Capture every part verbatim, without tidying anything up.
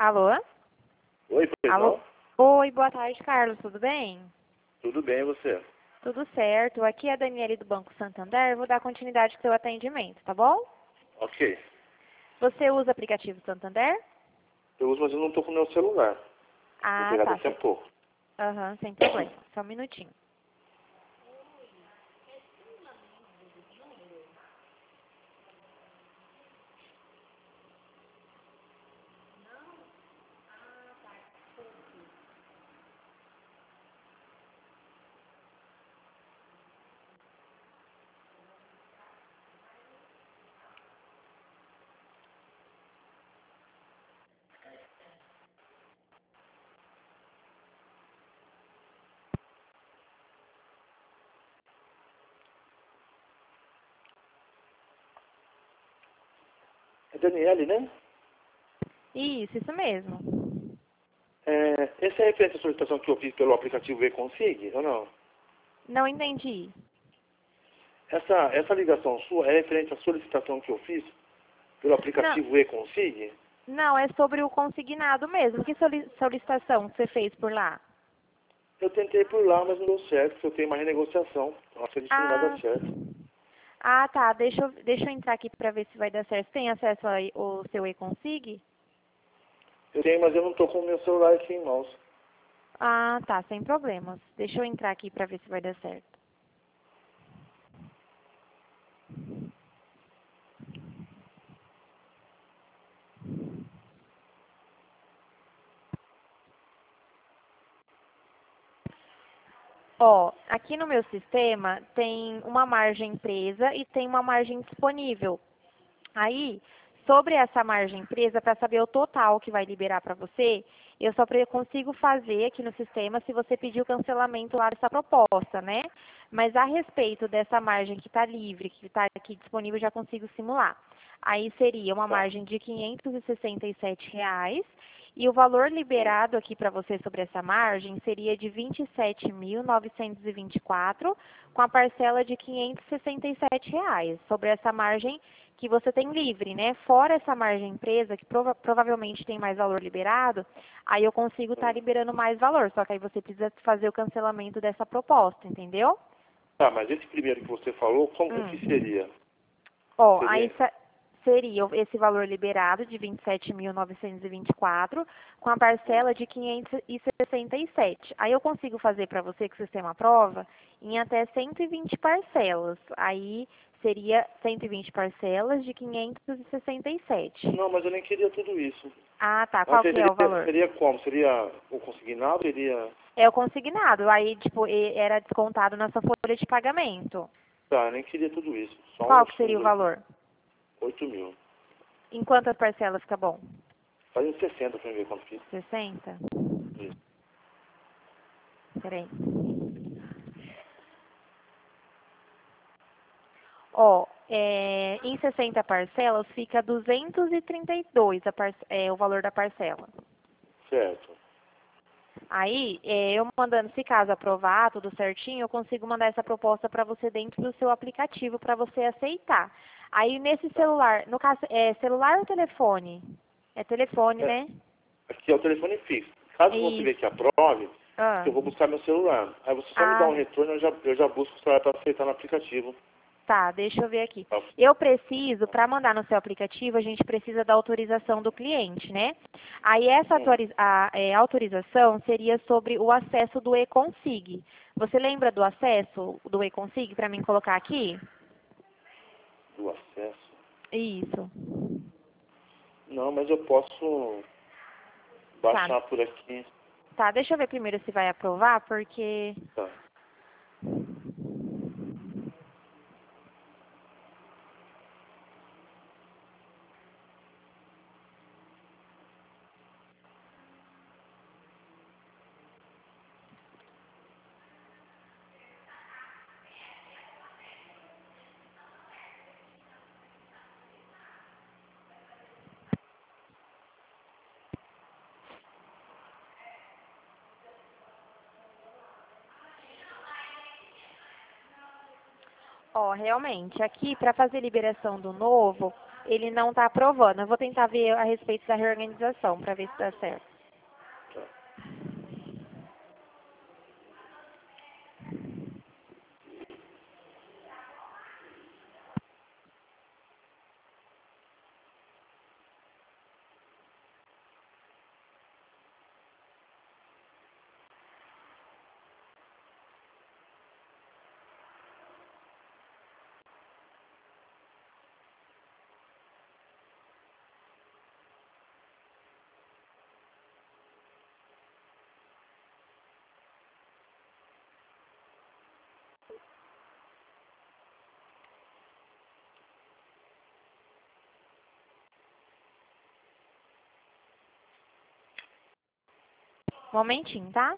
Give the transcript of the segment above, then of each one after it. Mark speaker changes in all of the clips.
Speaker 1: Alô?
Speaker 2: Oi,
Speaker 1: Alô?
Speaker 2: perdão?
Speaker 1: Oi, boa tarde, Carlos, tudo bem?
Speaker 2: Tudo bem, e você?
Speaker 1: Tudo certo. Aqui é a Daniele do Banco Santander. Vou dar continuidade ao seu atendimento, tá bom?
Speaker 2: Ok.
Speaker 1: Você usa o aplicativo Santander?
Speaker 2: Eu uso, mas eu não estou com o meu celular. Vou
Speaker 1: Ah,
Speaker 2: pegar
Speaker 1: tá.
Speaker 2: daqui a
Speaker 1: Sem...
Speaker 2: pouco.
Speaker 1: Aham, sem problema. Só um minutinho.
Speaker 2: É Daniele, né?
Speaker 1: Isso, isso mesmo.
Speaker 2: É, essa é referente à solicitação que eu fiz pelo aplicativo E-Consig, ou não?
Speaker 1: Não entendi.
Speaker 2: Essa, essa ligação sua é referente à solicitação que eu fiz pelo
Speaker 1: Não,
Speaker 2: aplicativo E-Consig?
Speaker 1: não, é sobre o consignado mesmo. Que soli- solicitação você fez por lá?
Speaker 2: Eu tentei por lá, mas não deu certo, porque eu tenho uma renegociação. Acho que a gente não vai dar
Speaker 1: Ah,
Speaker 2: certo.
Speaker 1: ah tá. Deixa eu, deixa eu entrar aqui para ver se vai dar certo. Você tem acesso ao seu e-consig?
Speaker 2: Eu tenho, mas eu não estou com o meu celular aqui em mãos.
Speaker 1: Ah, tá, sem problemas. Deixa eu entrar aqui para ver se vai dar certo. Ó, aqui no meu sistema tem uma margem presa e tem uma margem disponível. Aí, sobre essa margem presa, para saber o total que vai liberar para você, eu só pre- consigo fazer aqui no sistema se você pedir o cancelamento lá dessa proposta, né? Mas a respeito dessa margem que está livre, que está aqui disponível, eu já consigo simular. Aí seria uma
Speaker 2: Tá.
Speaker 1: margem de quinhentos e sessenta e sete reais e o valor
Speaker 2: Hum.
Speaker 1: liberado aqui para você sobre essa margem seria de vinte e sete mil novecentos e vinte e quatro, com a parcela de quinhentos e sessenta e sete reais sobre essa margem que você tem livre, né? Fora essa margem presa, que prova provavelmente tem mais valor liberado, aí eu consigo estar
Speaker 2: Hum.
Speaker 1: liberando mais valor, só que aí você precisa fazer o cancelamento dessa proposta, entendeu?
Speaker 2: Tá, mas esse primeiro que você falou, como que
Speaker 1: Hum.
Speaker 2: seria?
Speaker 1: Ó, aí
Speaker 2: Seria...
Speaker 1: sa- seria esse valor liberado de vinte e sete mil novecentos e vinte e quatro com a
Speaker 2: Hum.
Speaker 1: parcela de quinhentos e sessenta e sete. Aí eu consigo fazer para você que o sistema aprova em até cento e vinte parcelas. Aí seria cento e vinte parcelas de quinhentos e sessenta e sete.
Speaker 2: Não, mas eu nem queria tudo isso.
Speaker 1: Ah, tá.
Speaker 2: Mas
Speaker 1: Qual que é
Speaker 2: seria,
Speaker 1: o valor?
Speaker 2: seria como? Seria o consignado? Seria...
Speaker 1: É o consignado. Aí, tipo, e- era descontado na sua folha de pagamento.
Speaker 2: Tá, eu nem queria tudo isso. Só
Speaker 1: Qual
Speaker 2: um,
Speaker 1: que seria o
Speaker 2: uns
Speaker 1: valor?
Speaker 2: oito mil.
Speaker 1: Em quantas parcelas fica bom?
Speaker 2: Faz uns sessenta pra eu ver quanto fica.
Speaker 1: sessenta?
Speaker 2: Isso.
Speaker 1: Peraí. Ó, é, em sessenta parcelas fica duzentos e trinta e dois a parce- é, o valor da parcela.
Speaker 2: Certo.
Speaker 1: Aí, é, eu mandando, se caso aprovar tudo certinho, eu consigo mandar essa proposta para você dentro do seu aplicativo para você aceitar. Aí, nesse
Speaker 2: Tá.
Speaker 1: celular, no caso, é celular ou telefone? É telefone,
Speaker 2: É,
Speaker 1: né?
Speaker 2: aqui é o telefone fixo. Caso você ver que
Speaker 1: Isso.
Speaker 2: aprove,
Speaker 1: Ah,
Speaker 2: eu vou buscar meu celular. Aí você só me dá
Speaker 1: ah,
Speaker 2: um retorno, eu já, eu já busco o celular para aceitar no aplicativo.
Speaker 1: tá, deixa eu ver aqui.
Speaker 2: Tá.
Speaker 1: Eu preciso, para mandar no seu aplicativo, a gente precisa da autorização do cliente, né? Aí essa
Speaker 2: Hum.
Speaker 1: autoriza- a, é, autorização seria sobre o acesso do e-consig. Você lembra do acesso do e-consig para mim colocar aqui?
Speaker 2: Do acesso.
Speaker 1: Isso.
Speaker 2: Não, mas eu posso
Speaker 1: Tá,
Speaker 2: baixar por aqui.
Speaker 1: tá, deixa eu ver primeiro se vai aprovar, porque...
Speaker 2: Tá.
Speaker 1: Ó, realmente, aqui para fazer liberação do novo, ele não está aprovando. Eu vou tentar ver a respeito da reorganização para ver se dá certo.
Speaker 2: Tá.
Speaker 1: Momentinho, tá?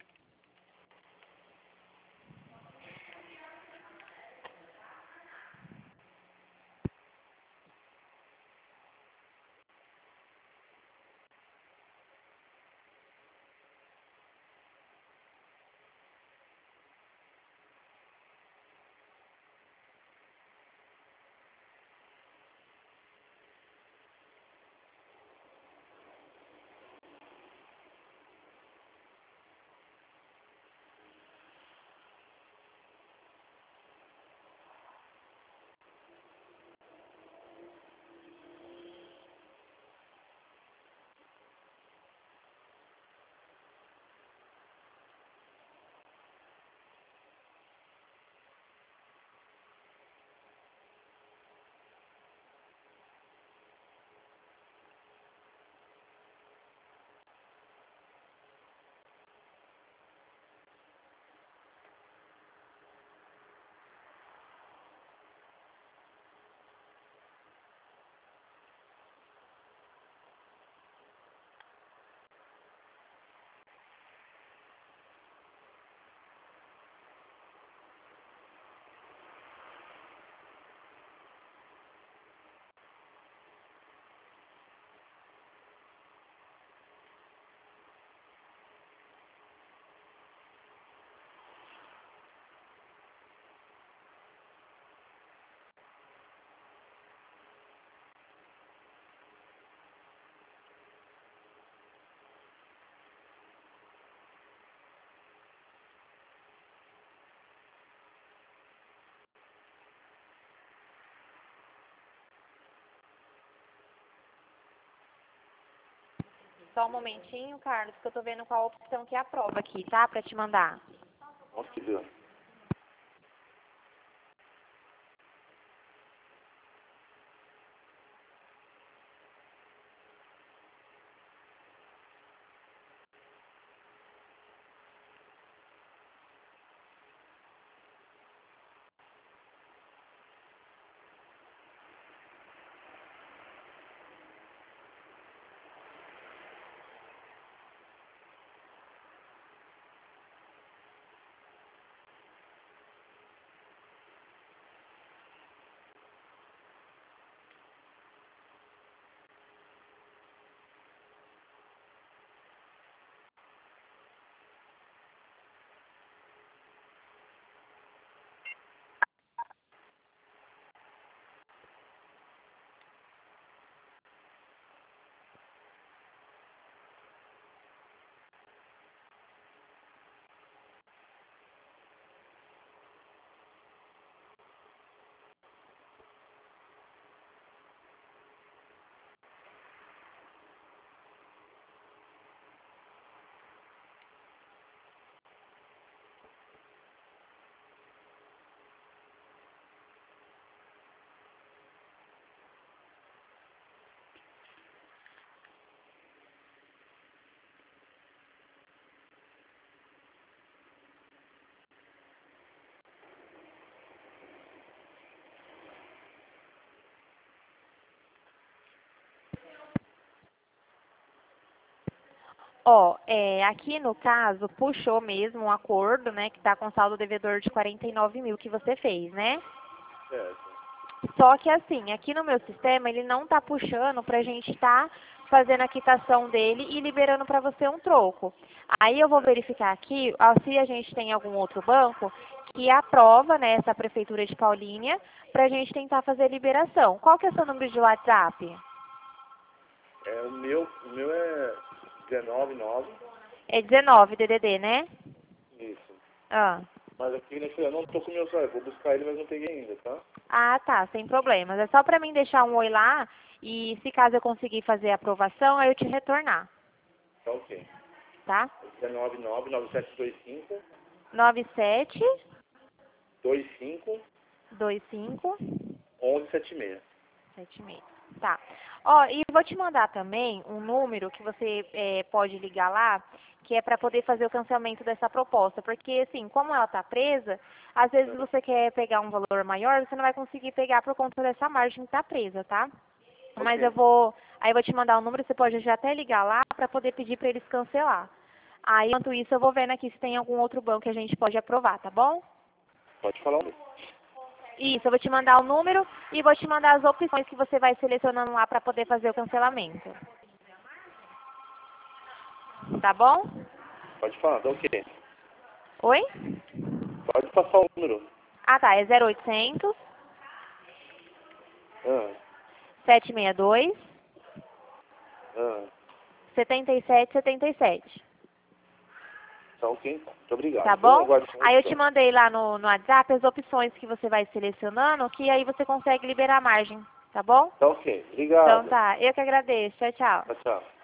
Speaker 1: Só um momentinho, Carlos, que eu tô vendo qual opção que aprova aqui, tá? Pra te mandar.
Speaker 2: Nossa, que Deus.
Speaker 1: Ó, é, aqui no caso, puxou mesmo um acordo, né, que tá com saldo devedor de quarenta e nove mil que você fez, né?
Speaker 2: Certo.
Speaker 1: Só que assim, aqui no meu sistema, ele não tá puxando pra gente tá fazendo a quitação dele e liberando para você um troco. Aí eu vou verificar aqui ó, se a gente tem algum outro banco que aprova, né, essa prefeitura de Paulínia para a gente tentar fazer a liberação. Qual que é o seu número de WhatsApp?
Speaker 2: É, o meu, o meu é dezenove nove.
Speaker 1: É dezenove, D D D, né?
Speaker 2: Isso.
Speaker 1: Ah.
Speaker 2: Mas aqui, né, eu não tô com o meu celular, vou buscar ele, mas não peguei ainda, tá?
Speaker 1: Ah, tá, sem problemas. É só para mim deixar um oi lá e se caso eu conseguir fazer a aprovação, aí eu te retornar,
Speaker 2: Tá ok.
Speaker 1: tá?
Speaker 2: dezenove nove nove sete dois cinco
Speaker 1: nove sete
Speaker 2: dois cinco
Speaker 1: dois cinco
Speaker 2: onze setenta e seis.
Speaker 1: sete seis. Tá. Ó, e vou te mandar também um número que você é, pode ligar lá, que é para poder fazer o cancelamento dessa proposta. Porque, assim, como ela está presa, às vezes você quer pegar um valor maior, você não vai conseguir pegar por conta dessa margem que está presa, tá?
Speaker 2: Ok.
Speaker 1: Mas eu vou, aí eu vou te mandar um número, você pode já até ligar lá para poder pedir para eles cancelar. Aí, enquanto isso, eu vou vendo aqui se tem algum outro banco que a gente pode aprovar, tá bom?
Speaker 2: Pode falar um.
Speaker 1: Isso, eu vou te mandar o número e vou te mandar as opções que você vai selecionando lá para poder fazer o cancelamento. Tá bom?
Speaker 2: Pode falar, tá ok.
Speaker 1: Oi?
Speaker 2: Pode passar o número.
Speaker 1: Ah, tá, é zero oitocentos,
Speaker 2: Ah,
Speaker 1: sete seis dois,
Speaker 2: ah.
Speaker 1: sete sete sete sete.
Speaker 2: Tá ok, então. Muito obrigado.
Speaker 1: Tá
Speaker 2: Então, eu
Speaker 1: bom?
Speaker 2: aguardo a
Speaker 1: Aí eu te
Speaker 2: opção.
Speaker 1: mandei lá no, no WhatsApp as opções que você vai selecionando, que aí você consegue liberar a margem, tá bom?
Speaker 2: Tá ok.
Speaker 1: Então
Speaker 2: Obrigado.
Speaker 1: tá, eu que agradeço. Tchau, tchau.
Speaker 2: Tchau, tchau.